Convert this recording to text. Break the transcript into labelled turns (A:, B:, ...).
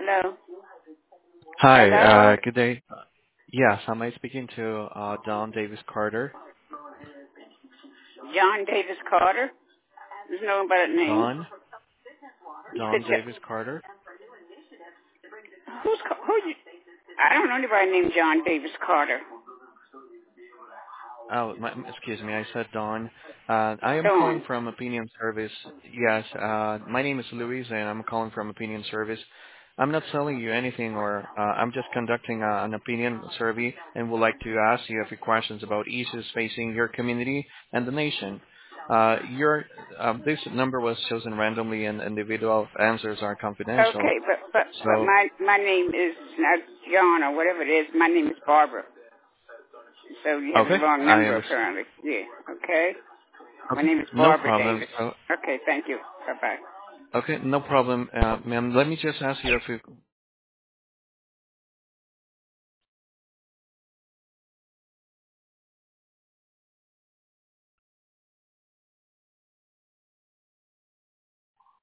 A: Hello?
B: Hi,
A: Hello?
B: good day. Yes, am I speaking to Don Davis Carter?
A: John Davis Carter? There's no better name.
B: Don?
A: You said,
B: Don Davis Carter?
A: who you? I don't know anybody named John Davis Carter.
B: Oh, excuse me, I said Don. I am calling
A: Dawn.
B: from Opinion Service. Yes, my name is Luis, and I'm calling from Opinion Service. I'm not selling you anything, or I'm just conducting an opinion survey, and would like to ask you a few questions about issues facing your community and the nation. This number was chosen randomly, and individual answers are confidential.
A: Okay, but
B: So,
A: my name is not John or whatever it is. My name is Barbara. So you have the
B: okay,
A: wrong
B: I
A: number
B: understand.
A: apparently. Yeah. Okay. My
B: Okay,
A: name is
B: no
A: Barbara
B: problem.
A: Davis.
B: So,
A: Okay, thank you. Bye bye.
B: okay, no problem, ma'am. Let me just ask you a few